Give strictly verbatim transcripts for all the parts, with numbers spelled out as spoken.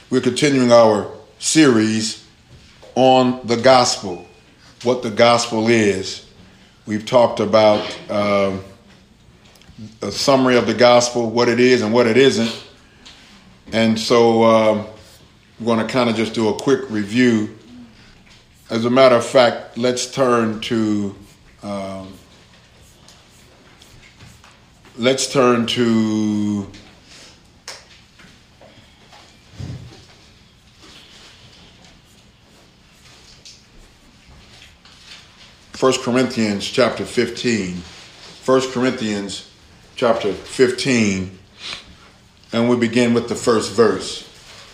We're continuing our series on the gospel, what the gospel is. We've talked about um, a summary of the gospel, what it is and what it isn't. And so um, we're going to kind of just do a quick review. As a matter of fact, let's turn to um, let's turn to First Corinthians chapter fifteen. First Corinthians chapter fifteen. And we begin with the first verse.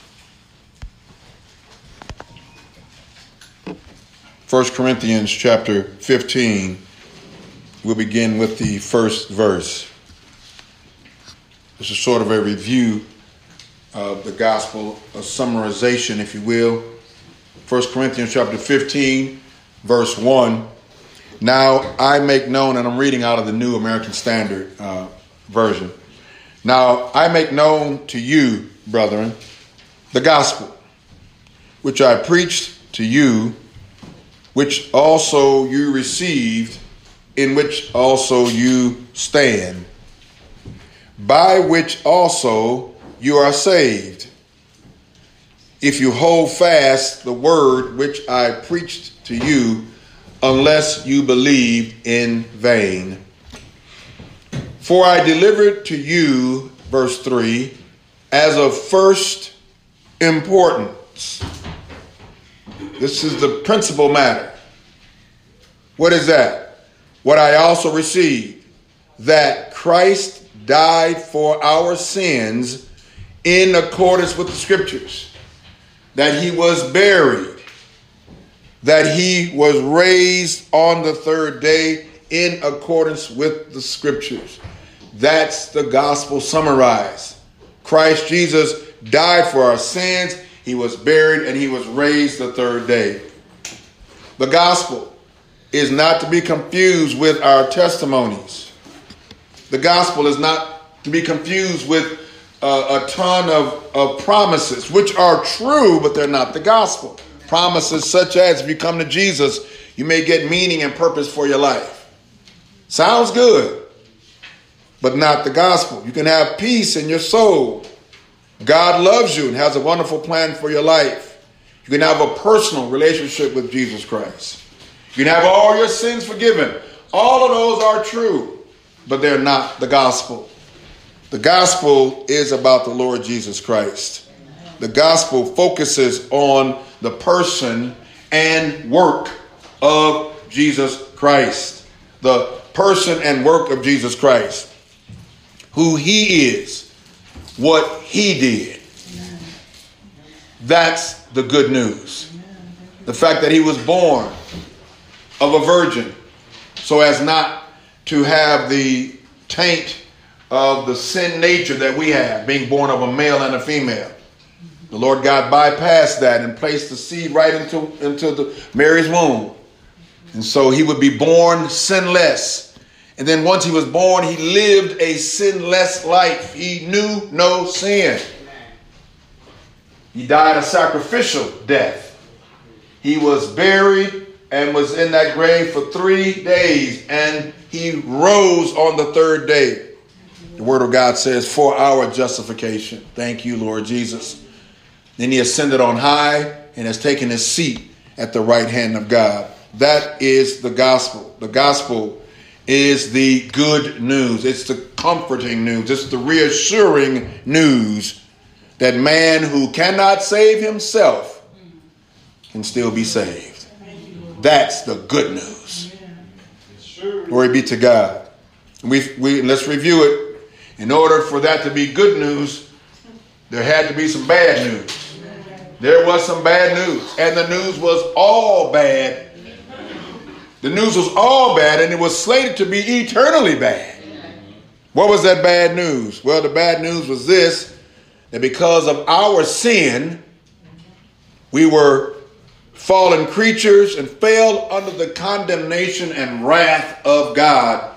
First Corinthians chapter fifteen. We'll begin with the first verse. This is sort of a review of the gospel, a summarization, if you will. First Corinthians chapter fifteen, verse one. Now I make known, and I'm reading out of the New American Standard uh, Version. Now I make known to you, brethren, the gospel, which I preached to you, which also you received, in which also you stand, by which also you are saved, if you hold fast the word which I preached to you, unless you believe in vain. For I delivered to you, verse three, as of first importance. This is the principal matter. What is that? What I also received, that Christ died for our sins in accordance with the scriptures, that he was buried, that he was raised on the third day in accordance with the scriptures. That's the gospel summarized. Christ Jesus died for our sins. He was buried and he was raised the third day. The gospel is not to be confused with our testimonies. The gospel is not to be confused with uh, a ton of, of promises, which are true, but they're not the gospel. Promises such as, if you come to Jesus, you may get meaning and purpose for your life. Sounds good, but not the gospel. You can have peace in your soul. God loves you and has a wonderful plan for your life. You can have a personal relationship with Jesus Christ. You can have all your sins forgiven. All of those are true, but they're not the gospel. The gospel is about the Lord Jesus Christ. The gospel focuses on the person and work of Jesus Christ. The person and work of Jesus Christ. Who he is. What he did. That's the good news. The fact that he was born of a virgin so as not to have the taint of the sin nature that we have, being born of a male and a female. The Lord God bypassed that and placed the seed right into, into the Mary's womb. And so he would be born sinless. And then once he was born, he lived a sinless life. He knew no sin. He died a sacrificial death. He was buried and was in that grave for three days. And he rose on the third day. The word of God says, for our justification. Thank you, Lord Jesus. Then he ascended on high and has taken his seat at the right hand of God. That is the gospel. The gospel is the good news. It's the comforting news. It's the reassuring news that man who cannot save himself can still be saved. That's the good news. Glory be to God. We, we, let's review it. In order for that to be good news, there had to be some bad news. There was some bad news. And the news was all bad. The news was all bad, and it was slated to be eternally bad. What was that bad news? Well, the bad news was this, that because of our sin, we were fallen creatures and fell under the condemnation and wrath of God.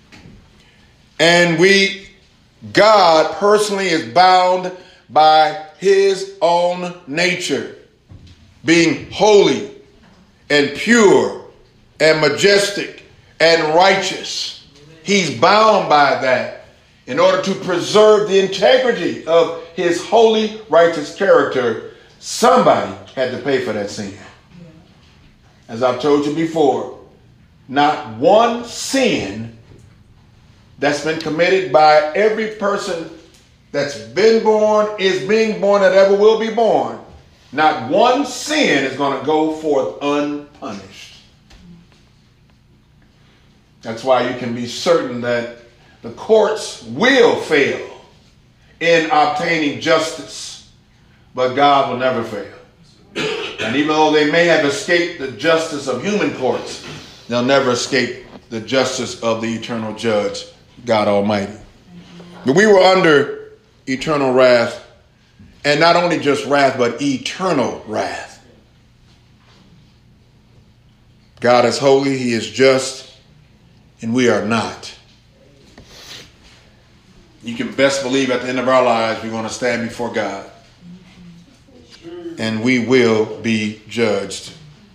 And we, God personally is bound by his own nature, being holy and pure and majestic and righteous. He's bound by that in order to preserve the integrity of his holy, righteous character. Somebody had to pay for that sin. As I've told you before, not one sin that's been committed by every person that's been born, is being born, that ever will be born, not one sin is going to go forth unpunished. That's why you can be certain that the courts will fail in obtaining justice, but God will never fail. And even though they may have escaped the justice of human courts, they'll never escape the justice of the eternal judge, God Almighty. But we were under eternal wrath, and not only just wrath, but eternal wrath. God is holy, he is just, and we are not. You can best believe at the end of our lives, we're going to stand before God. And we will be judged.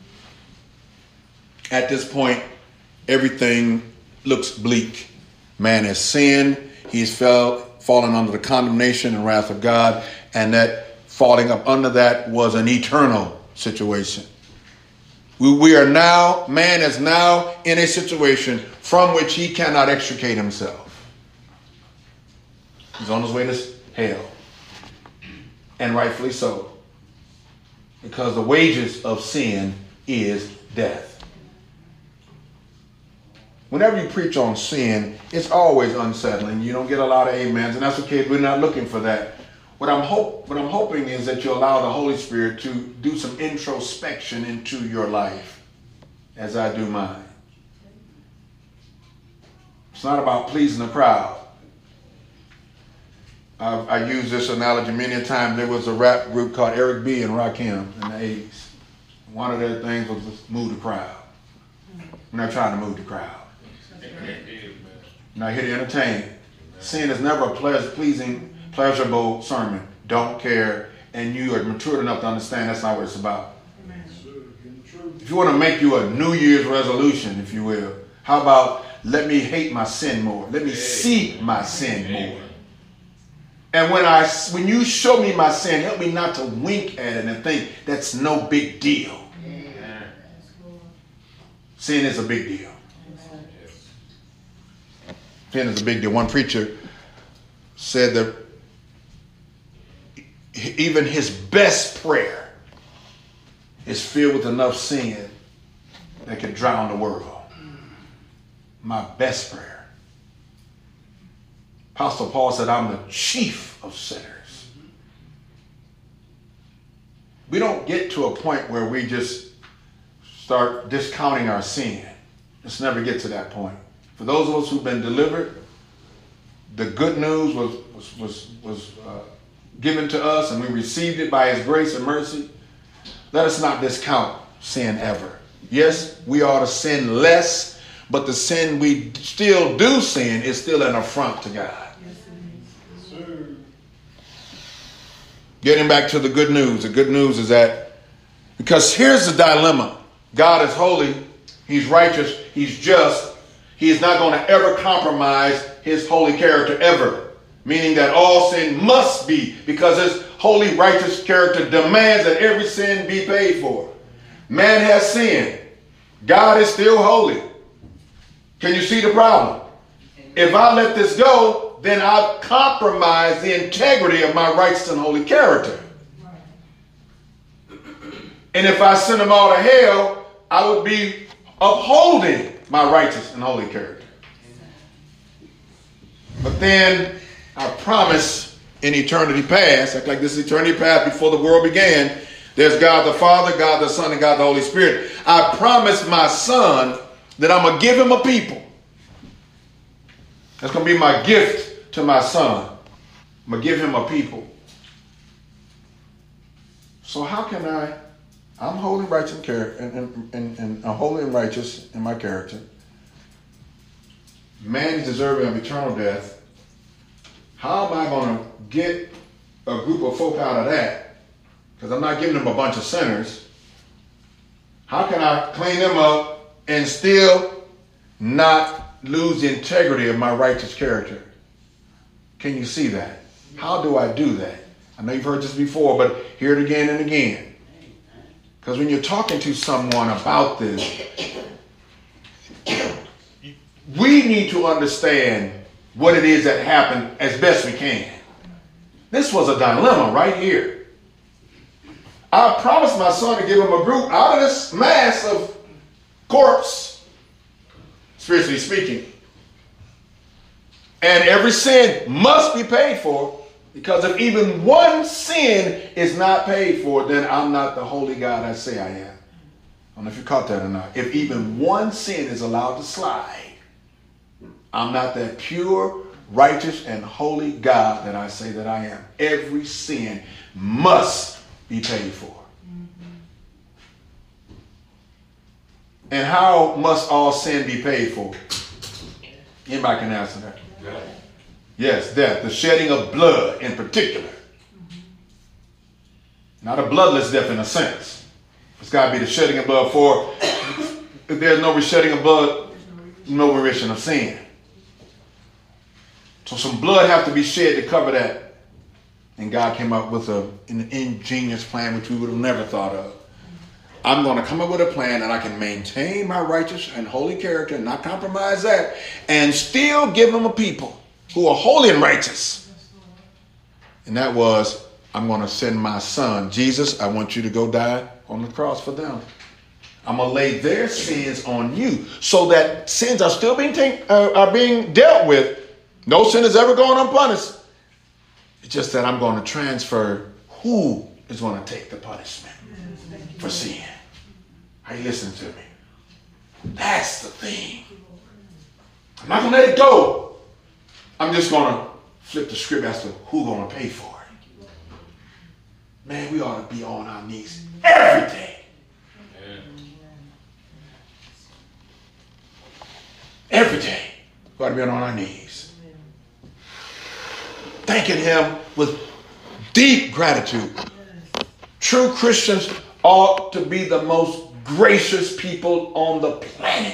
At this point, everything looks bleak. Man has sinned. He's fell, fallen under the condemnation and wrath of God. And that falling up under that was an eternal situation. We, we are now, man is now in a situation from which he cannot extricate himself. He's on his way to hell. And rightfully so. Because the wages of sin is death. Whenever you preach on sin, it's always unsettling. You don't get a lot of amens, and that's okay. We're not looking for that. What I'm hope, what I'm hoping is that you allow the Holy Spirit to do some introspection into your life, as I do mine. It's not about pleasing the crowd. I've, I use this analogy many times. There was a rap group called Eric B. and Rakim in the eighties. One of their things was to move the crowd. We're not trying to move the crowd. We're not here to entertain. Sin is never a pleas- pleasing, pleasurable sermon. Don't care. And you are matured enough to understand that's not what it's about. If you want to make you a New Year's resolution, if you will, how about let me hate my sin more? Let me see my sin more. And when I, when you show me my sin, help me not to wink at it and think that's no big deal. Yeah. Sin is a big deal. Sin is a big deal. One preacher said that even his best prayer is filled with enough sin that can drown the world. My best prayer. Apostle Paul said, I'm the chief of sinners. We don't get to a point where we just start discounting our sin. Let's never get to that point. For those of us who've been delivered, the good news was, was, was, was uh, given to us, and we received it by his grace and mercy. Let us not discount sin ever. Yes, we ought to sin less, but the sin we still do sin is still an affront to God. Getting back to the good news. The good news is that, because here's the dilemma. God is holy. He's righteous. He's just. He is not going to ever compromise his holy character ever. Meaning that all sin must be, because his holy, righteous character demands that every sin be paid for. Man has sinned. God is still holy. Can you see the problem? If I let this go, then I've compromised the integrity of my righteous and holy character. And if I send them all to hell, I would be upholding my righteous and holy character. But then I promise in eternity past, act like this is eternity past before the world began, there's God the Father, God the Son, and God the Holy Spirit. I promised my son that I'm going to give him a people. That's going to be my gift to my son. I'm going to give him a people. So how can I, I'm holy and righteous and, and, and, and I'm holy and righteous in my character. Man is deserving of eternal death. How am I going to get a group of folk out of that, because I'm not giving them a bunch of sinners, how can I clean them up and still not lose the integrity of my righteous character? Can you see that? How do I do that? I know you've heard this before, but hear it again and again. Because when you're talking to someone about this, we need to understand what it is that happened as best we can. This was a dilemma right here. I promised my son to give him a group out of this mass of corpse, spiritually speaking. And every sin must be paid for, because if even one sin is not paid for, then I'm not the holy God I say I am. I don't know if you caught that or not. If even one sin is allowed to slide, I'm not that pure, righteous, and holy God that I say that I am. Every sin must be paid for. And how must all sin be paid for? Anybody can answer that. Death. Yes, death. The shedding of blood in particular. Not a bloodless death in a sense. It's got to be the shedding of blood, for if there's no shedding of blood, no remission of sin. So some blood have to be shed to cover that. And God came up with a, an ingenious plan which we would have never thought of. I'm going to come up with a plan that I can maintain my righteous and holy character and not compromise that, and still give them a people who are holy and righteous. And that was, I'm going to send my son, Jesus, I want you to go die on the cross for them. I'm going to lay their sins on you so that sins are still being, take, uh, are being dealt with. No sin is ever going unpunished. It's just that I'm going to transfer who is going to take the punishment for sin. Are you listening to me? That's the thing. I'm not going to let it go. I'm just going to flip the script as to who's going to pay for it. Man, we ought to be on our knees every day. Every day. We ought to be on our knees. Thanking him with deep gratitude. True Christians ought to be the most gracious people on the planet.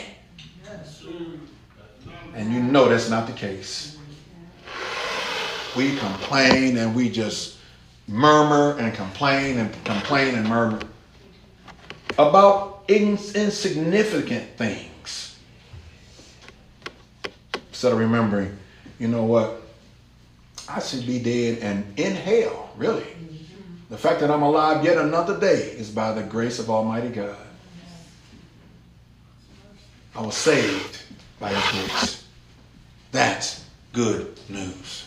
And you know that's not the case. We complain and we just murmur and complain and complain and murmur about ins- insignificant things. Instead of remembering, you know what? I should be dead and in hell, really. The fact that I'm alive yet another day is by the grace of Almighty God. I was saved by his grace. That's good news.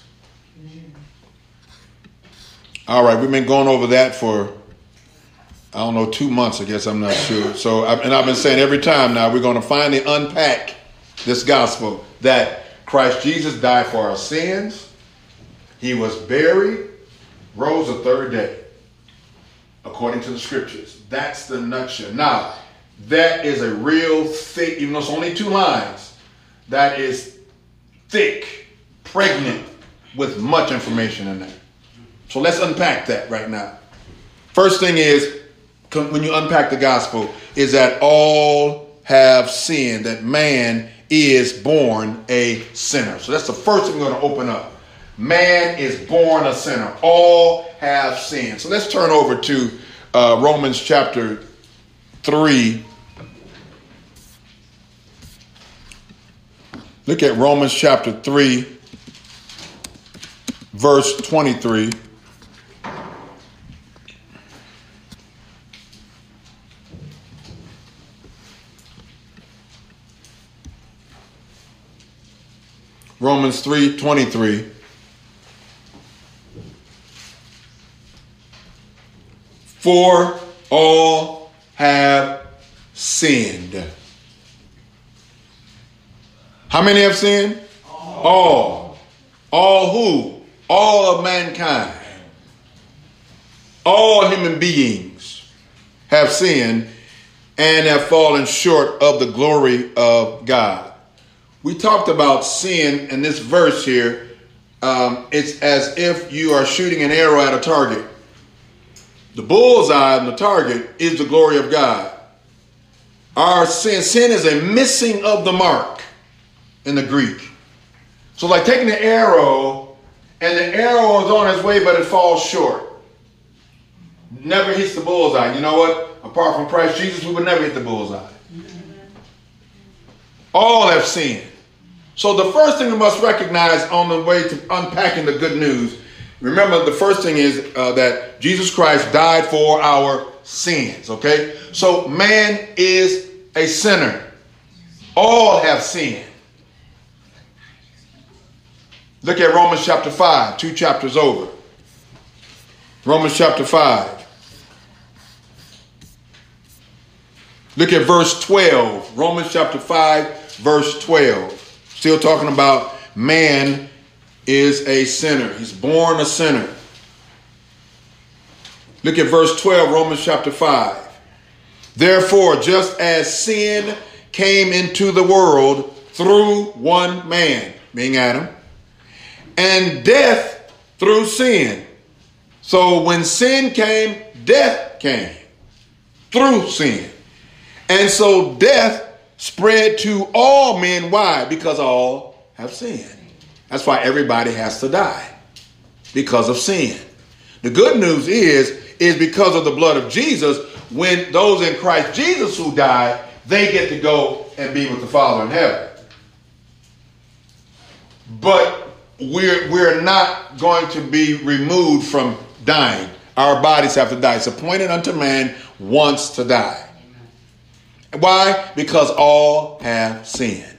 All right, we've been going over that for, I don't know, two months, I guess, I'm not sure. So, and I've been saying every time now, we're going to finally unpack this gospel that Christ Jesus died for our sins. He was buried, rose the third day, according to the scriptures. That's the nutshell. Now, that is a real thick, even though it's only two lines, that is thick, pregnant with much information in there. So let's unpack that right now. First thing is, when you unpack the gospel, is that all have sinned, that man is born a sinner. So that's the first thing we're going to open up. Man is born a sinner. All have sinned. So let's turn over to uh, Romans chapter three. Look at Romans chapter three, verse twenty-three. Romans three twenty-three. For all have sinned. How many have sinned? All. All. All who? All of mankind. All human beings have sinned and have fallen short of the glory of God. We talked about sin in this verse here um, it's as if you are shooting an arrow at a target. The bullseye on the target is the glory of God. Our sin, sin is a missing of the mark in the Greek. So like taking the arrow, and the arrow is on its way, but it falls short. Never hits the bullseye. You know what? Apart from Christ Jesus, we would never hit the bullseye. All have sinned. So the first thing we must recognize on the way to unpacking the good news, remember the first thing is uh, that Jesus Christ died for our sins, okay? So man is a sinner. All have sinned. Look at Romans chapter five, two chapters over. Romans chapter five. Look at verse twelve. Romans chapter five, verse twelve. Still talking about man is a sinner. He's born a sinner. Look at verse twelve, Romans chapter five. Therefore, just as sin came into the world through one man, being Adam, and death through sin. So when sin came, death came through sin. And so death spread to all men. Why? Because all have sinned. That's why everybody has to die, because of sin. The good news is, is because of the blood of Jesus, when those in Christ Jesus who die, they get to go and be with the Father in heaven. But we're, we're not going to be removed from dying. Our bodies have to die. It's appointed unto man once to die. Why? Because all have sinned.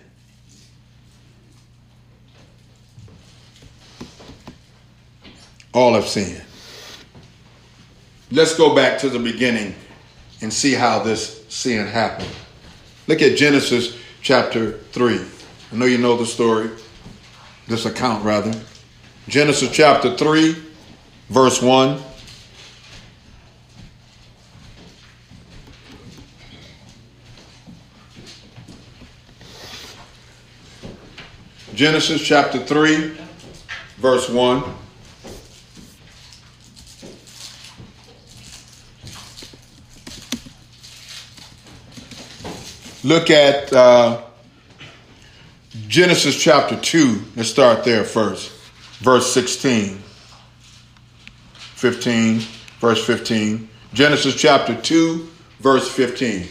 All have sinned. Let's go back to the beginning and see how this sin happened. Look at Genesis chapter three. I know you know the story, this account rather. Genesis chapter three, verse one. Genesis chapter three, verse one. Look at uh, Genesis chapter two. Let's start there first. Verse sixteen. fifteen. Verse fifteen. Genesis chapter two, verse fifteen.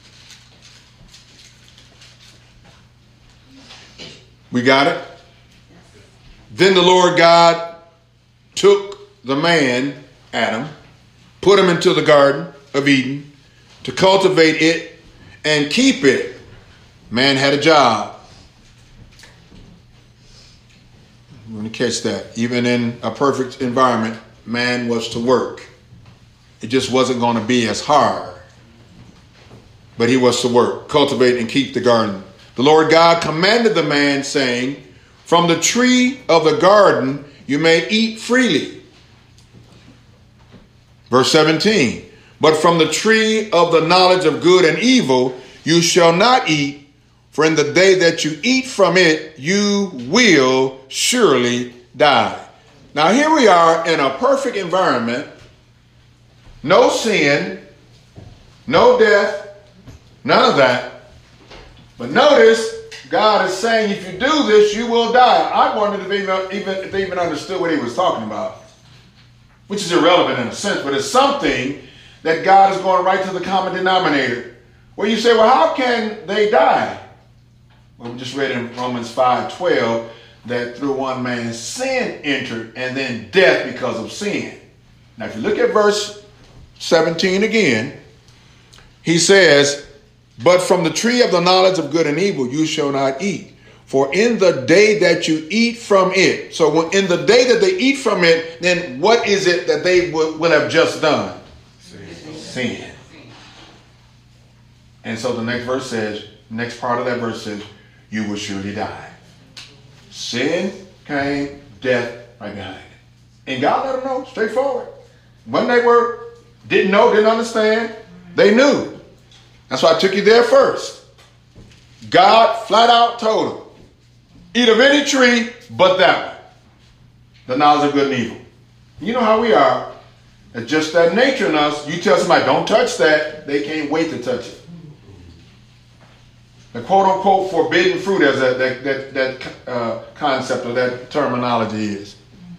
We got it? Then the Lord God took the man, Adam, put him into the Garden of Eden to cultivate it and keep it. Man had a job. I'm going to catch that. Even in a perfect environment, man was to work. It just wasn't going to be as hard. But he was to work, cultivate and keep the garden. The Lord God commanded the man, saying, from the tree of the garden you may eat freely. Verse seventeen. But from the tree of the knowledge of good and evil you shall not eat, for in the day that you eat from it, you will surely die. Now here we are in a perfect environment. No sin, no death, none of that. But notice, God is saying, if you do this, you will die. I wondered if they even, even, if they even understood what he was talking about, which is irrelevant in a sense, but it's something that God is going right to the common denominator. Well, you say, well, how can they die? Well, we just read in Romans five twelve that through one man sin entered, and then death because of sin. Now, if you look at verse seventeen again, he says, but from the tree of the knowledge of good and evil you shall not eat. For in the day that you eat from it. So when, in the day that they eat from it, then what is it that they will, will have just done? Sin. Sin. And so the next verse says, next part of that verse says, you will surely die. Sin came, death right behind it. And God let them know, straightforward. When they were, didn't know, didn't understand, they knew. That's why I took you there first. God flat out told them, eat of any tree but that one. the knowledge of good and evil. You know how we are. It's just that nature in us. You tell somebody, don't touch that, they can't wait to touch it. The quote-unquote forbidden fruit, as that, that, that, that uh, concept or that terminology is.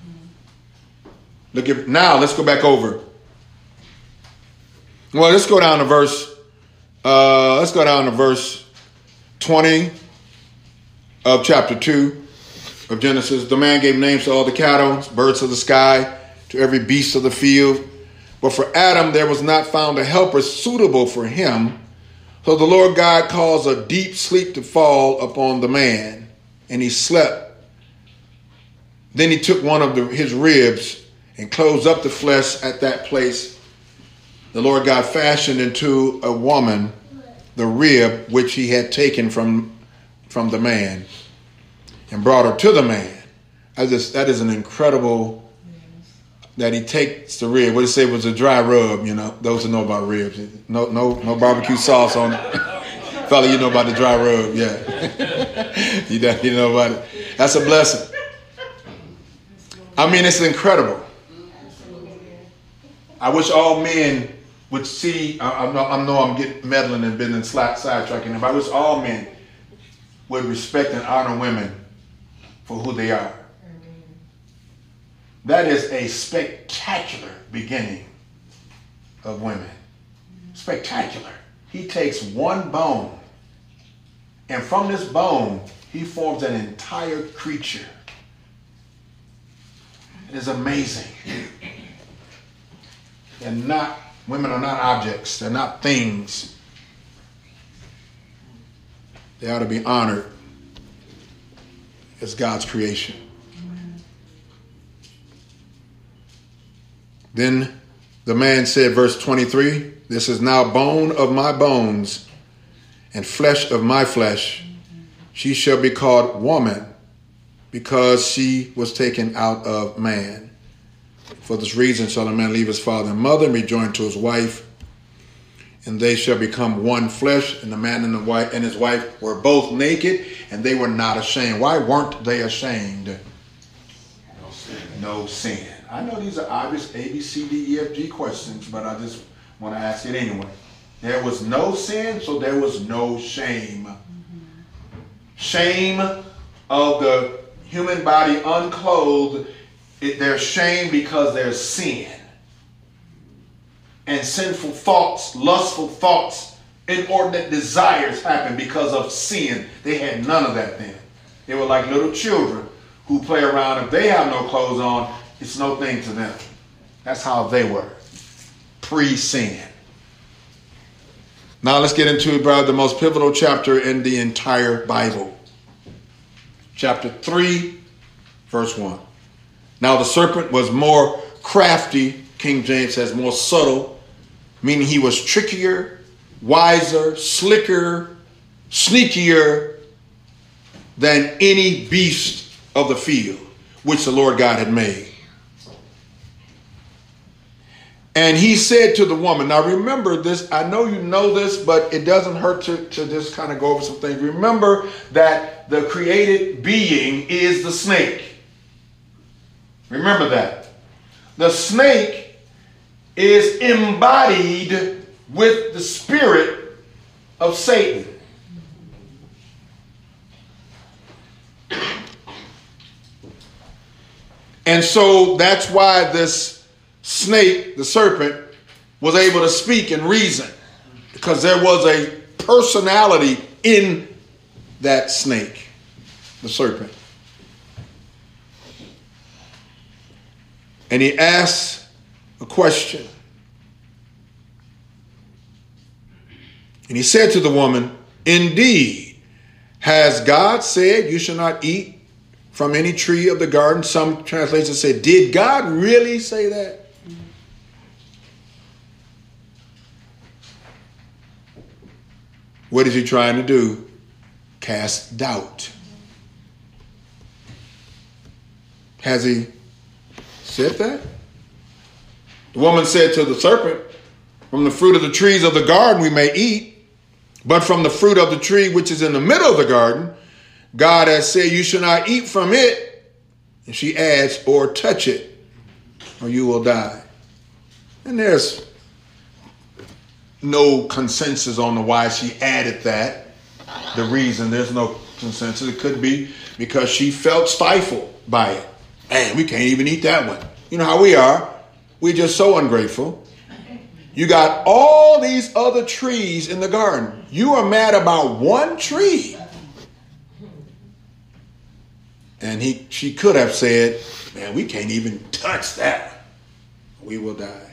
Look at, now, let's go back over. Well, let's go down to verse, uh, let's go down to verse twenty of chapter two of Genesis. The man gave names to all the cattle, birds of the sky, to every beast of the field. But for Adam there was not found a helper suitable for him. So the Lord God caused a deep sleep to fall upon the man, and he slept. Then he took one of the, his ribs and closed up the flesh at that place. The Lord God fashioned into a woman the rib which he had taken from, from the man and brought her to the man. That is, that is an incredible... that he takes the rib. What did he say was a dry rub, you know, those who know about ribs. No no, no barbecue sauce on it. Fella, you know about the dry rub, yeah. you, you know about it. That's a blessing. I mean, it's incredible. I wish all men would see, I, I, know, I know I'm getting meddling and been sidetracking them, but I wish all men would respect and honor women for who they are. That is a spectacular beginning of women. Spectacular. He takes one bone, and from this bone, he forms an entire creature. It is amazing. They're not, women are not objects. They're not things. They ought to be honored as God's creation. Then the man said, verse twenty-three, this is now bone of my bones and flesh of my flesh. She shall be called woman because she was taken out of man. For this reason shall a man leave his father and mother and be joined to his wife, and they shall become one flesh. And the man and the wife and his wife were both naked, and they were not ashamed. Why weren't they ashamed? No sin. No sin. I know these are obvious A, B, C, D, E, F, G questions, but I just want to ask it anyway. There was no sin, so there was no shame. Mm-hmm. Shame of the human body unclothed, it, there's shame because there's sin. And sinful thoughts, lustful thoughts, inordinate desires happen because of sin. They had none of that then. They were like little children who play around. If they have no clothes on, it's no thing to them. That's how they were, pre-sin. Now let's get into, brother, the most pivotal chapter in the entire Bible. Chapter three, verse one. Now the serpent was more crafty, King James says more subtle, meaning he was trickier, wiser, slicker, sneakier than any beast of the field which the Lord God had made. And he said to the woman, now remember this, I know you know this, but it doesn't hurt to, to just kind of go over some things. Remember that the created being is the snake. Remember that. The snake is embodied with the spirit of Satan. And so that's why this snake, the serpent, was able to speak and reason, because there was a personality in that snake, the serpent. And he asked a question. And he said to the woman, indeed, has God said you shall not eat from any tree of the garden? Some translations say, did God really say that? What is he trying to do? Cast doubt. Has he said that? The woman said to the serpent, from the fruit of the trees of the garden we may eat, but from the fruit of the tree which is in the middle of the garden, God has said you shall not eat from it, And she adds, or touch it, or you will die. And there's no consensus on the why she added that. The reason, there's no consensus. It could be because she felt stifled by it. Man, we can't even eat that one. You know how we are. We're just so ungrateful. You got all these other trees in the garden. You are mad about one tree. And he, she could have said, man, we can't even touch that. We will die.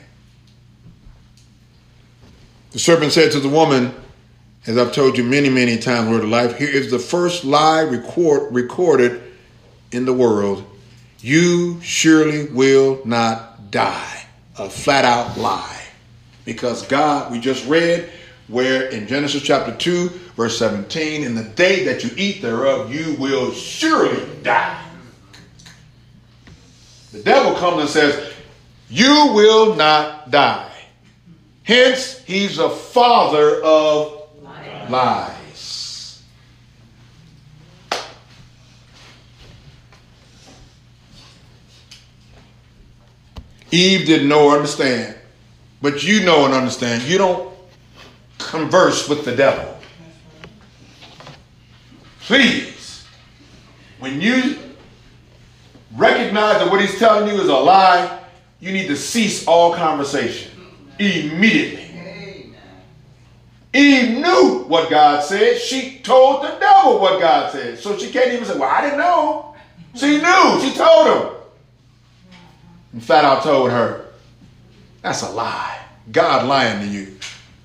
The serpent said to the woman, as I've told you many, many times, word of life, here is the first lie record, recorded in the world. You surely will not die. A flat out lie. Because God, we just read where in Genesis chapter two, verse seventeen, in the day that you eat thereof, you will surely die. The devil comes and says, you will not die. Hence, he's a father of lies. lies. Eve didn't know or understand. But you know and understand, you don't converse with the devil. Please, when you recognize that what he's telling you is a lie, you need to cease all conversation immediately. Eve knew what God said. She told the devil what God said. So she can't even say, well, I didn't know. She knew. She told him. And flat out told her, that's a lie. God lying to you.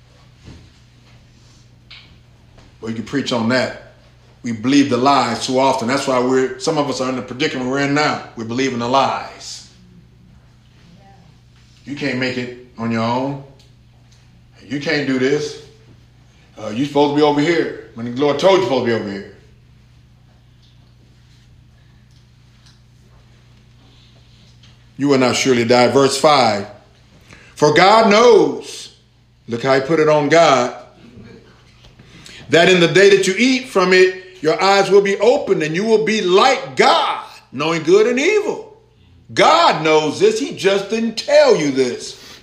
Well, you can preach on that. We believe the lies too often. That's why we're, some of us are in the predicament we're in now. We're believing the lies. You can't make it on your own. You can't do this. Uh, you're supposed to be over here. When the Lord told you you're supposed to be over here. You will not surely die. Verse five. For God knows, look how he put it on God, that in the day that you eat from it, your eyes will be opened and you will be like God, knowing good and evil. God knows this. He just didn't tell you this.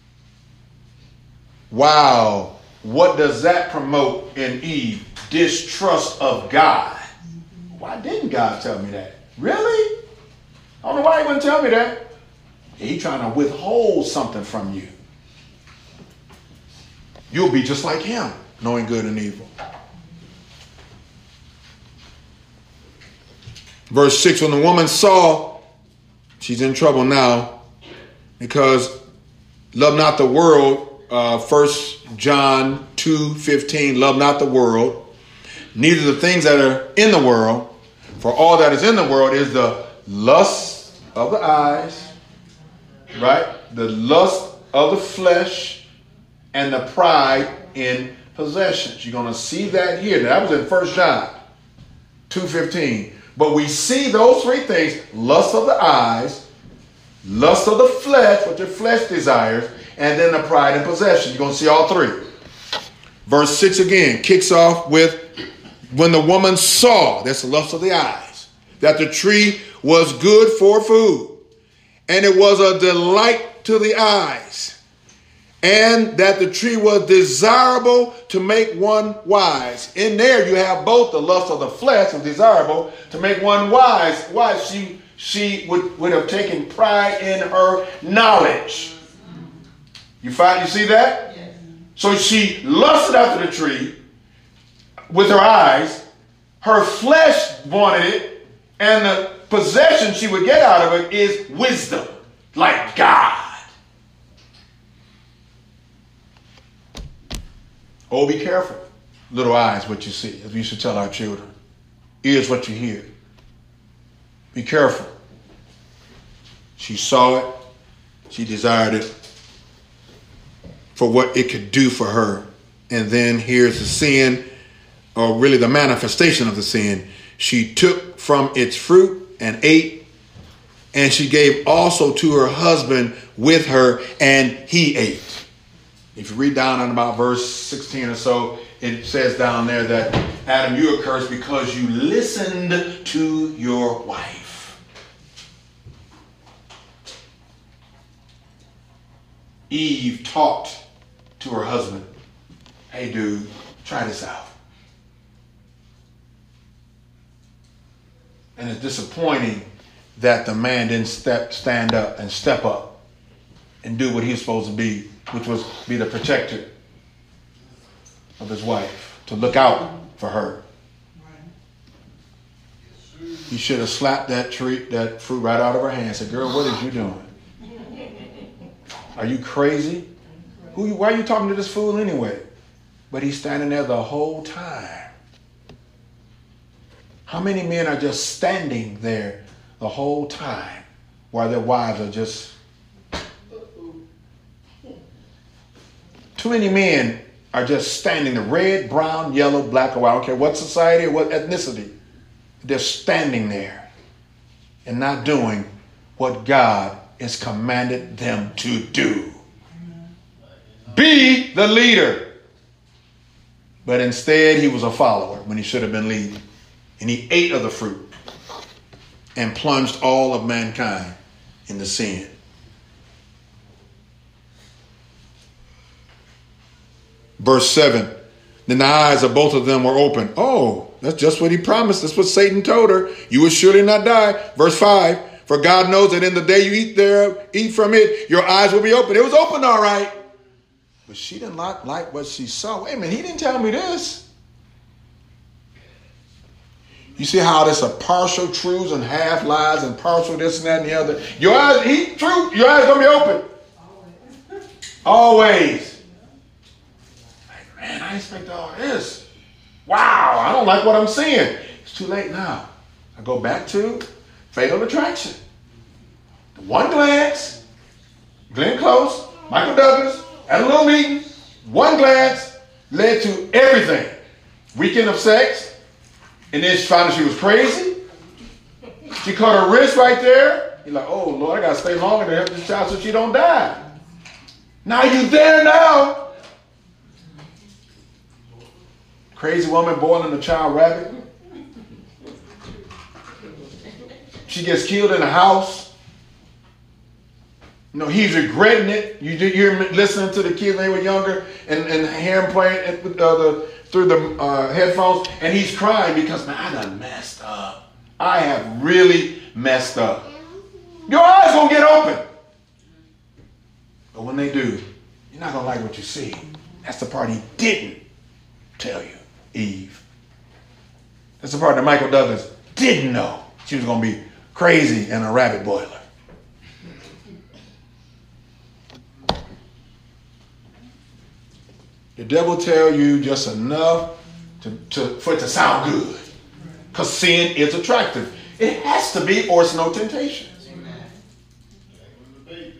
Wow. What does that promote in Eve? Distrust of God. Why didn't God tell me that? Really? I don't know why he wouldn't tell me that. He's trying to withhold something from you. You'll be just like him, knowing good and evil. Verse six, when the woman saw, she's in trouble now, because love not the world, uh, First John two fifteen, love not the world, neither the things that are in the world, for all that is in the world is the lust of the eyes, right? The lust of the flesh and the pride in possessions. You're going to see that here. Now, that was in First John two fifteen. But we see those three things: lust of the eyes, lust of the flesh, what your flesh desires, and then the pride in possession. You're going to see all three. Verse six again kicks off with, when the woman saw, that's the lust of the eyes, that the tree was good for food, and it was a delight to the eyes, and that the tree was desirable to make one wise. In there you have both the lust of the flesh was desirable to make one wise. Why? She she would, would have taken pride in her knowledge. You find you see that? Yes. So she lusted after the tree with her eyes. Her flesh wanted it, and the possession she would get out of it is wisdom, like God. Oh, be careful. Little eyes, what you see, as we used to tell our children. Ears, what you hear. Be careful. She saw it. She desired it for what it could do for her. And then here's the sin, or really the manifestation of the sin. She took from its fruit and ate, and she gave also to her husband with her, and he ate. If you read down on about verse sixteen or so, it says down there that, Adam, you are cursed because you listened to your wife. Eve talked to her husband, hey dude, try this out. And it's disappointing that the man didn't step, stand up and step up and do what he was supposed to be, which was be the protector of his wife, to look out for her. He should have slapped that tree, that fruit right out of her hand and said, girl, what is you doing? Are you crazy? Who you, why are you talking to this fool anyway? But he's standing there the whole time. How many men are just standing there the whole time while their wives are just... Too many men are just standing there, red, brown, yellow, black, or white. I don't care what society or what ethnicity. They're standing there and not doing what God has commanded them to do. Be the leader. But instead, he was a follower when he should have been leading. And he ate of the fruit and plunged all of mankind into sin. Verse seven, then the eyes of both of them were open. Oh, that's just what he promised. That's what Satan told her. You will surely not die. Verse five, for God knows that in the day you eat there, eat from it, your eyes will be open. It was open all right. But she didn't like, like what she saw. Wait a minute, he didn't tell me this. You see how there's a partial truths and half lies and partial this and that and the other. Your eyes, he truth, your eyes gonna be open. Always. Like, man, I expect all this. Wow, I don't like what I'm seeing. It's too late now. I go back to Fatal Attraction. The one glance, Glenn Close, Michael Douglas, at a little meeting, one glance led to everything. Weekend of sex. And then she found out she was crazy. She caught her wrist right there. You're like, oh, Lord, I got to stay longer to help this child so she don't die. Now you there now. Crazy woman boiling a child rabbit. She gets killed in a house. You know, he's regretting it. You hear him listening to the kids when they were younger and, and hear him playing with uh, the through the uh, headphones, and he's crying because, man, I done messed up. I have really messed up. Your eyes gonna get open. But when they do, you're not gonna like what you see. That's the part he didn't tell you, Eve. That's the part that Michael Douglas didn't know. She was gonna be crazy and a rabbit boiler. The devil tell you just enough to, to, for it to sound good. Because sin is attractive. It has to be, or it's no temptation. Amen.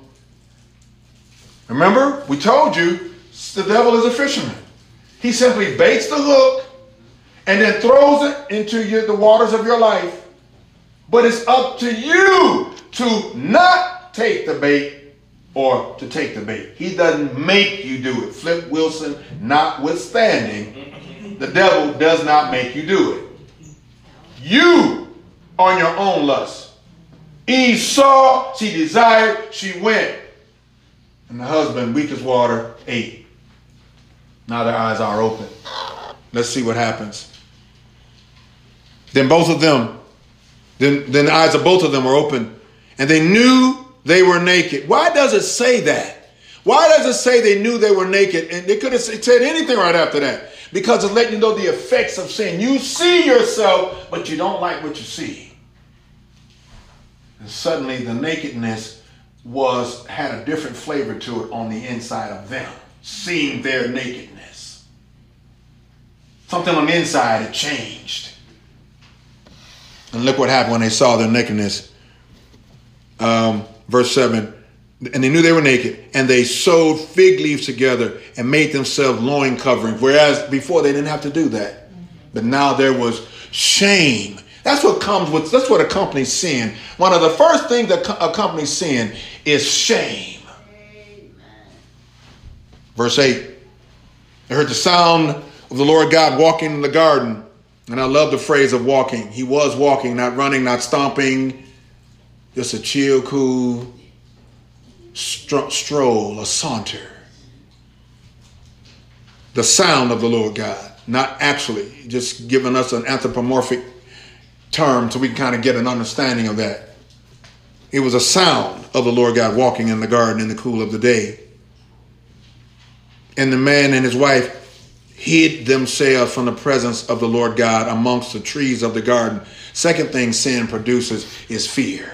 Remember, we told you the devil is a fisherman. He simply baits the hook and then throws it into your, the waters of your life. But it's up to you to not take the bait or to take the bait. He doesn't make you do it. Flip Wilson notwithstanding, the devil does not make you do it. You on your own lust. Eve saw, she desired, she went. And the husband, weak as water, ate. Now their eyes are open. Let's see what happens. Then both of them, then, then the eyes of both of them were open, and they knew they were naked. Why does it say that? Why does it say they knew they were naked? And they could have said anything right after that. Because it's letting you know the effects of sin. You see yourself, but you don't like what you see. And suddenly the nakedness was had a different flavor to it on the inside of them. Seeing their nakedness. Something on the inside had changed. And look what happened when they saw their nakedness. Um... Verse seven, and they knew they were naked, and they sewed fig leaves together and made themselves loin coverings, whereas before they didn't have to do that. But now there was shame. That's what comes with, that's what accompanies sin. One of the first things that accompanies sin is shame. Verse eight, I heard the sound of the Lord God walking in the garden, and I love the phrase of walking. He was walking, not running, not stomping. Just a chill, cool, stro- stroll, a saunter. The sound of the Lord God, not actually, just giving us an anthropomorphic term so we can kind of get an understanding of that. It was a sound of the Lord God walking in the garden in the cool of the day. And the man and his wife hid themselves from the presence of the Lord God amongst the trees of the garden. Second thing sin produces is fear.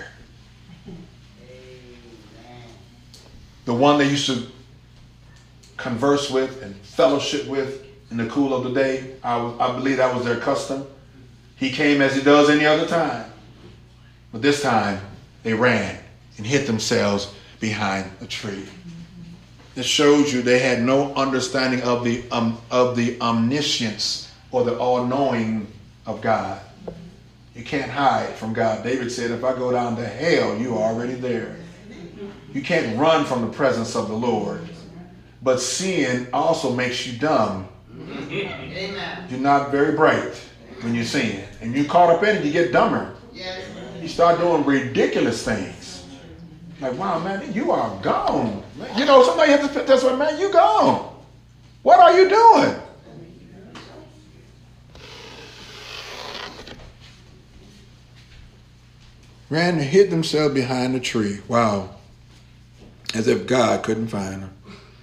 The one they used to converse with and fellowship with in the cool of the day, I, I believe that was their custom. He came as he does any other time. But this time, they ran and hid themselves behind a tree. It shows you they had no understanding of the um, of the omniscience or the all-knowing of God. You can't hide from God. David said, if I go down to hell, you are already there. You can't run from the presence of the Lord. But sin also makes you dumb. Amen. You're not very bright when you sin. And you caught up in it, you get dumber. Yes. You start doing ridiculous things. Like, wow, man, you are gone. You know, somebody has to put this way, man, you gone. What are you doing? Ran and hid themselves behind a tree. Wow. As if God couldn't find them.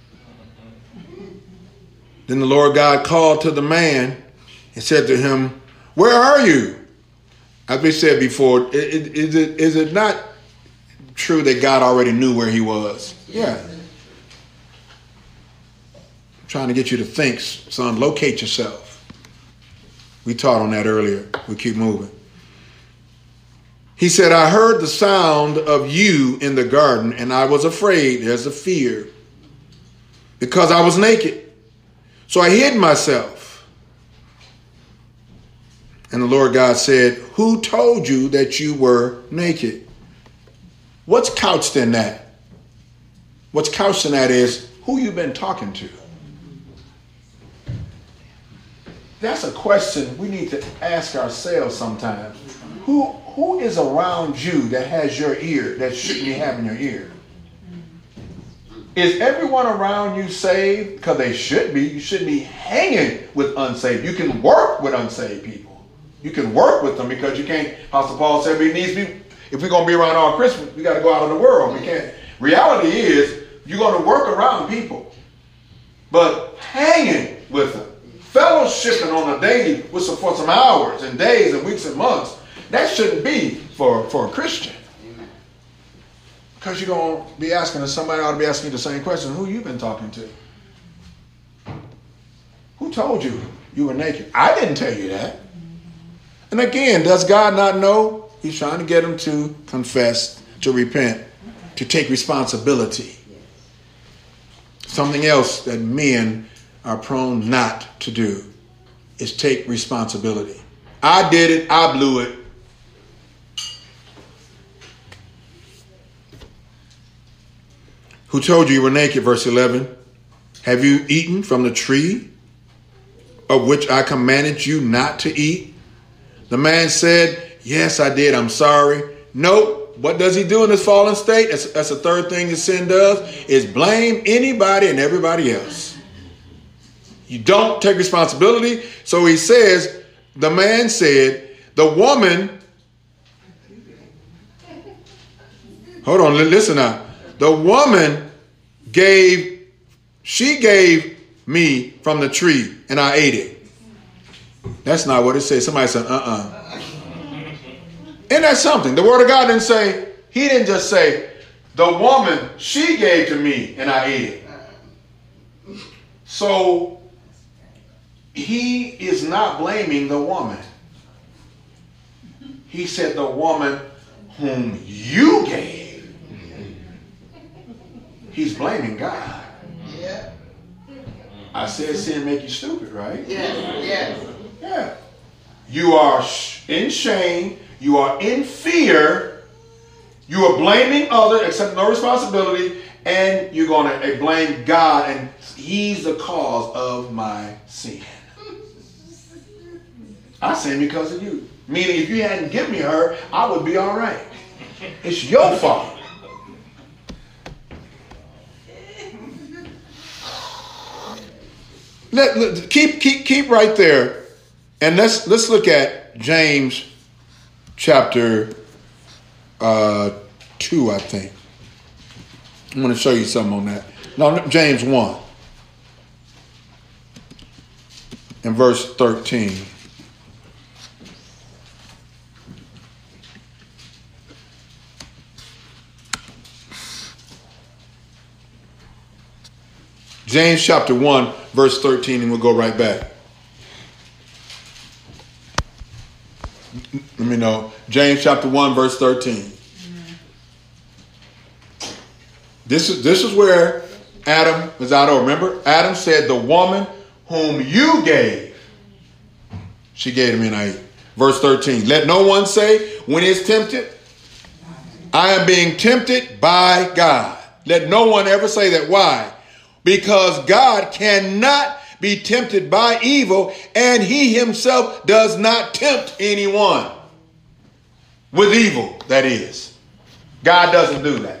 Then the Lord God called to the man and said to him, where are you? As we said before, is it, is it not true that God already knew where he was? Yeah. I'm trying to get you to think, son, locate yourself. We taught on that earlier. We keep moving. He said, I heard the sound of you in the garden, and I was afraid. There's a fear. Because I was naked. So I hid myself. And the Lord God said, who told you that you were naked? What's couched in that? What's couched in that is who you've been talking to. That's a question we need to ask ourselves sometimes. Who, who is around you that has your ear, that shouldn't be having your ear? Is everyone around you saved? Because they should be. You shouldn't be hanging with unsaved. You can work with unsaved people. You can work with them because you can't. Apostle Paul said we need to be. If we're going to be around all Christmas, we got to go out in the world. We can't. Reality is you're going to work around people, but hanging with them, fellowshipping on a daily with some, for some hours and days and weeks and months, that shouldn't be for, for a Christian. Because you're going to be asking, and somebody ought to be asking you the same question, who you been talking to? Who told you you were naked? I didn't tell you that. And again, does God not know? He's trying to get them to confess, to repent, to take responsibility. Something else that men are prone not to do is take responsibility. I did it. I blew it. Who told you you were naked? Verse eleven. Have you eaten from the tree of which I commanded you not to eat? The man said, yes, I did. I'm sorry. Nope. What does he do in this fallen state? That's, that's the third thing that sin does, is blame anybody and everybody else. You don't take responsibility. So he says, the man said, the woman, hold on, listen now. The woman gave, she gave me from the tree and I ate it. That's not what it says. Somebody said, uh-uh. Isn't that something? The word of God didn't say, he didn't just say, the woman, she gave to me and I ate it. So he is not blaming the woman. He said the woman whom you gave. He's blaming God. Yeah. I said sin make you stupid, right? Yes, yes. Yeah. You are in shame. You are in fear. You are blaming others, accepting no responsibility, and you're going to blame God, and he's the cause of my sin. I sin because of you. Meaning if you hadn't given me her, I would be all right. It's your fault. let, let keep keep keep right there, and let's let's look at James chapter uh, two. I think I'm going to show you something on that. No, James one and verse thirteen. James chapter one, verse thirteen, and we'll go right back. Let me know. James chapter one, verse thirteen. This is this is where Adam was out of. Remember, Adam said, "The woman whom you gave, she gave to me and I ate." Verse thirteen. Let no one say when he is tempted, "I am being tempted by God." Let no one ever say that. Why? Because God cannot be tempted by evil, and he himself does not tempt anyone with evil, that is. God doesn't do that.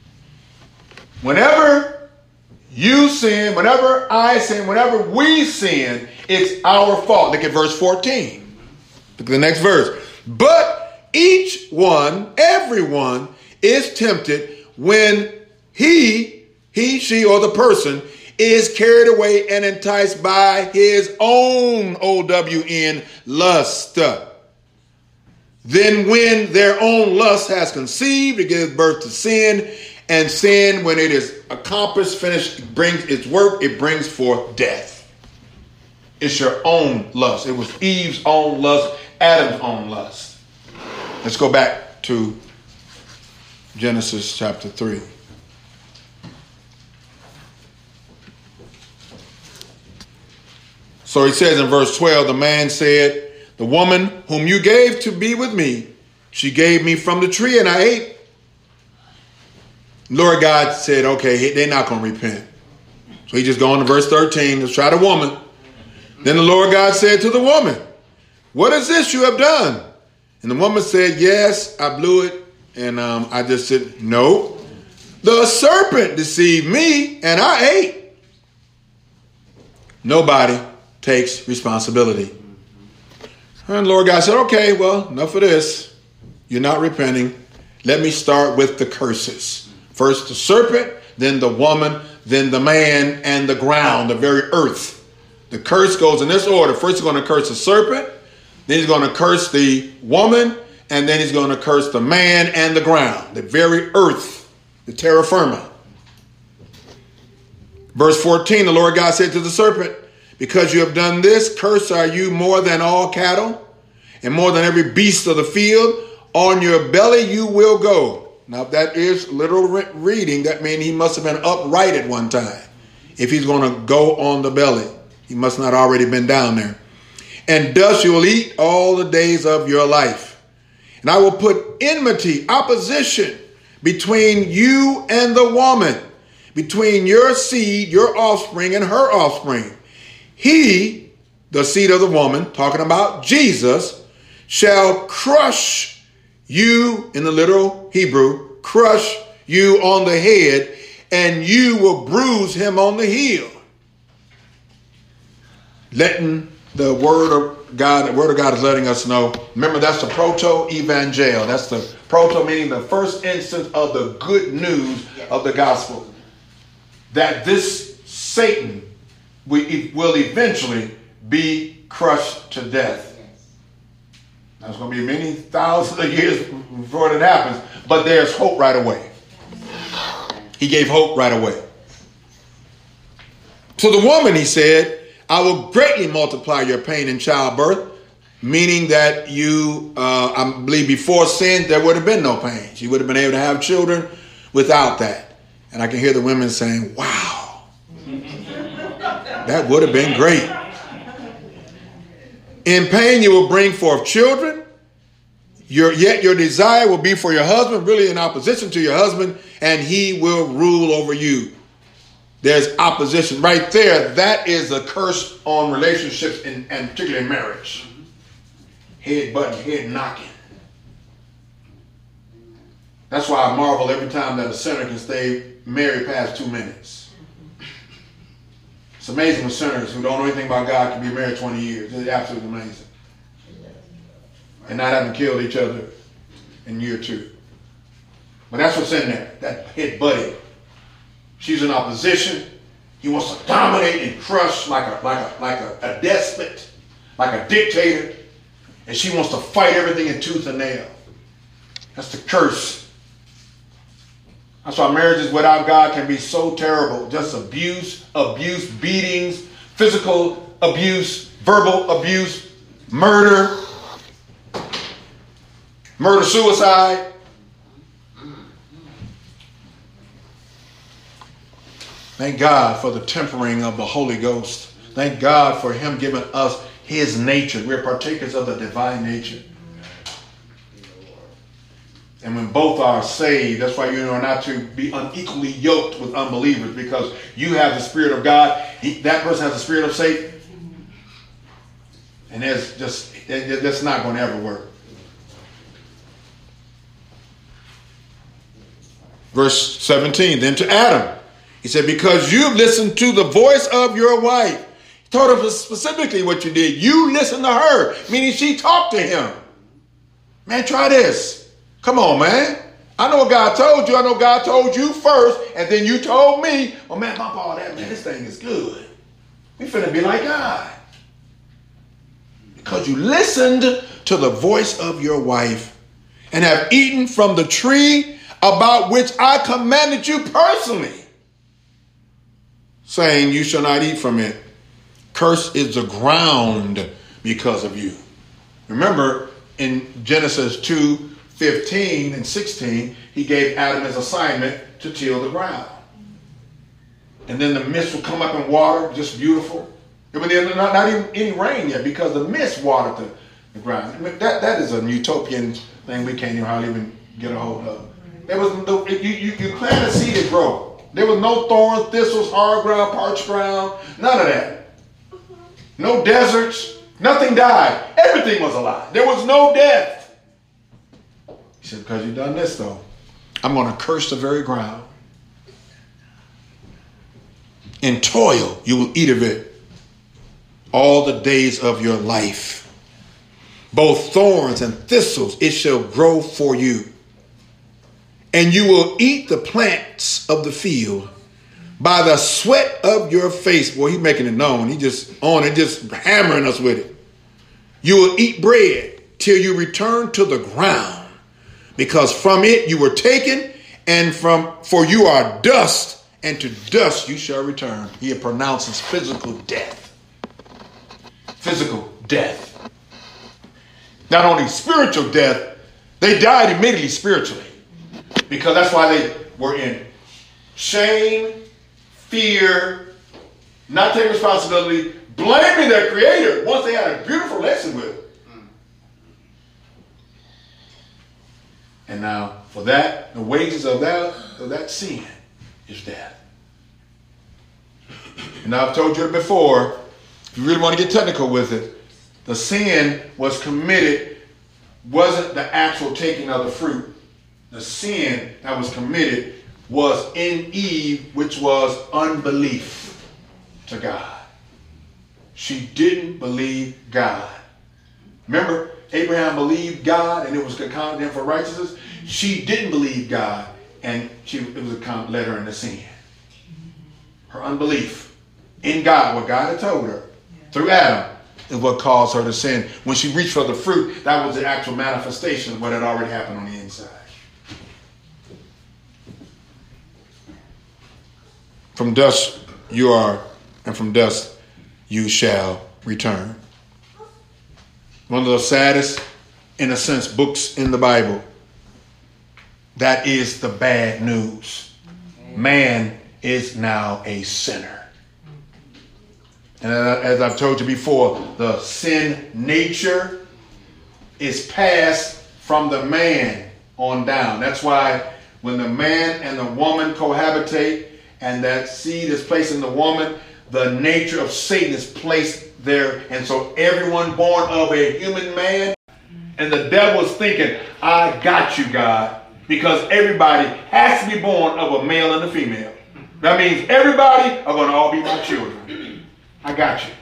Whenever you sin, whenever I sin, whenever we sin, it's our fault. Look at verse fourteen. Look at the next verse. But each one, everyone is tempted when he, he, she, or the person is carried away and enticed by his own O W N lust. Then when their own lust has conceived, it gives birth to sin. And sin, when it is accomplished, finished, it brings its work, it brings forth death. It's your own lust. It was Eve's own lust, Adam's own lust. Let's go back to Genesis chapter three. So he says in verse twelve, the man said, "The woman whom you gave to be with me, she gave me from the tree and I ate." Lord God said, okay, they're not going to repent. So he just go on to verse thirteen. Let's try the woman. Then the Lord God said to the woman, "What is this you have done?" And the woman said, "Yes, I blew it." And um, I just said, "No, the serpent deceived me and I ate." Nobody takes responsibility. And the Lord God said, okay, well, enough of this. You're not repenting. Let me start with the curses. First the serpent, then the woman, then the man, and the ground, the very earth. The curse goes in this order. First he's going to curse the serpent, then he's going to curse the woman, and then he's going to curse the man and the ground, the very earth, the terra firma. Verse fourteen, the Lord God said to the serpent, "Because you have done this, cursed are you more than all cattle, and more than every beast of the field. On your belly you will go." Now, if that is literal re- reading, that means he must have been upright at one time. If he's going to go on the belly, he must not already been down there. "And dust you will eat all the days of your life. And I will put enmity, opposition between you and the woman, between your seed, your offspring, and her offspring. He, the seed of the woman," talking about Jesus, "shall crush you," in the literal Hebrew, "crush you on the head, and you will bruise him on the heel." Letting the word of God, the word of God is letting us know. Remember, that's the proto-evangel. That's the proto, meaning the first instance of the good news of the gospel. That this Satan will eventually be crushed to death. Now, it's going to be many thousands of years before that happens, but there's hope right away. He gave hope right away. To the woman, he said, "I will greatly multiply your pain in childbirth," meaning that you, uh, I believe before sin, there would have been no pain. She would have been able to have children without that. And I can hear the women saying, wow, that would have been great. "In pain you will bring forth children. Your, yet your desire will be for your husband," really in opposition to your husband, "and he will rule over you." There's opposition right there. That is a curse on relationships, in, and particularly marriage. Head butting, head knocking. That's why I marvel every time that a sinner can stay married past two minutes. It's amazing when sinners who don't know anything about God can be married twenty years. It's absolutely amazing. And not having killed each other in year two. But that's what's in there. That head buddy. She's in opposition. He wants to dominate and crush like a like a like a, a despot, like a dictator. And she wants to fight everything in tooth and nail. That's the curse. That's why marriages without God can be so terrible. Just abuse, abuse, beatings, physical abuse, verbal abuse, murder, murder, suicide. Thank God for the tempering of the Holy Ghost. Thank God for him giving us his nature. We're partakers of the divine nature. And when both are saved, that's why you are not to be unequally yoked with unbelievers, because you have the Spirit of God. He, that person has the spirit of Satan. And there's just, that's not going to ever work. Verse seventeen, then to Adam, he said, because you've listened to the voice of your wife. He told him specifically what you did. You listened to her, meaning she talked to him. Man, try this. Come on, man. I know what God told you. I know God told you first, and then you told me, oh, man, bump all that, man. This thing is good. We finna be like God. Because you listened to the voice of your wife and have eaten from the tree about which I commanded you personally, saying you shall not eat from it. Cursed is the ground because of you. Remember, in Genesis two, fifteen and sixteen, he gave Adam his assignment to till the ground. And then the mist would come up in water, just beautiful. It was not, not even any rain yet, because the mist watered the, the ground. I mean, that, that is a utopian thing we can't even hardly even get a hold of. There was no, you, you, you plant a seed to grow. There was no thorns, thistles, hard ground, parched ground, none of that. No deserts, nothing died. Everything was alive. There was no death. He said, because you've done this, though, I'm going to curse the very ground. In toil, you will eat of it all the days of your life. Both thorns and thistles it shall grow for you. And you will eat the plants of the field by the sweat of your face. Boy, he's making it known. He just on it, just hammering us with it. You will eat bread till you return to the ground, because from it you were taken, and from for you are dust, and to dust you shall return. He pronounces physical death. Physical death. Not only spiritual death, they died immediately spiritually. Because that's why they were in shame, fear, not taking responsibility, blaming their creator once they had a beautiful lesson with it. And now for that, the wages of that, of that sin is death. And I've told you it before, if you really want to get technical with it, the sin was committed, wasn't the actual taking of the fruit. The sin that was committed was in Eve, which was unbelief to God. She didn't believe God. Remember, Abraham believed God and it was accounted him for righteousness. She didn't believe God and she, it was accounted, led her into sin. Her unbelief in God, what God had told her through Adam, is what caused her to sin. When she reached for the fruit, that was the actual manifestation of what had already happened on the inside. From dust you are, and from dust you shall return. One of the saddest, in a sense, books in the Bible. That is the bad news. Man is now a sinner. And as I've told you before, the sin nature is passed from the man on down. That's why when the man and the woman cohabitate, and that seed is placed in the woman, the nature of Satan is placed there. And so everyone born of a human man, and the devil's thinking, I got you, God, because everybody has to be born of a male and a female. That means everybody are going to all be my children. I got you.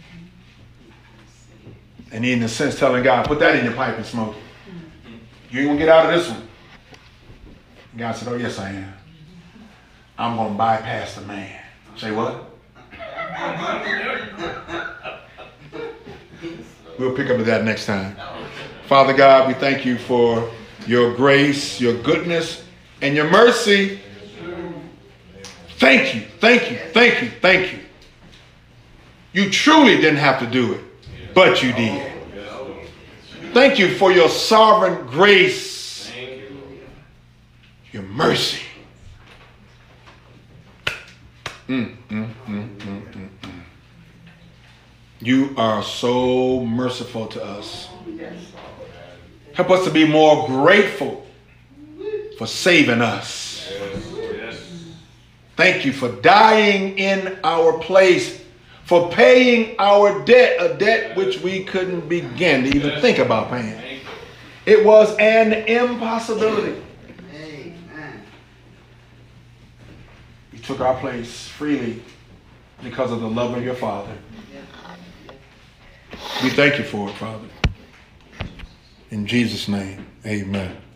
And he, in a sense, telling God, put that in your pipe and smoke it. You ain't going to get out of this one. God said, oh, yes, I am. I'm going to bypass the man. Say what? We'll pick up with that next time. Father God, we thank you for your grace, your goodness, and your mercy. Thank you, thank you, thank you, thank you. You truly didn't have to do it, but you did. Thank you for your sovereign grace, your mercy. Mm, mm, mm, mm, mm, mm. You are so merciful to us. Help us to be more grateful for saving us. Thank you for dying in our place, for paying our debt, a debt which we couldn't begin to even think about paying. It was an impossibility. You took our place freely because of the love of your Father. We thank you for it, Father. In Jesus' name, amen.